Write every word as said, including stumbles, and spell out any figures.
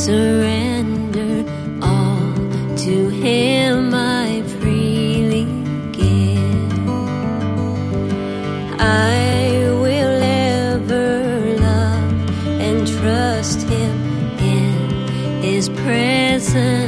surrender all to Him I freely give. I will ever love and trust Him in His presence.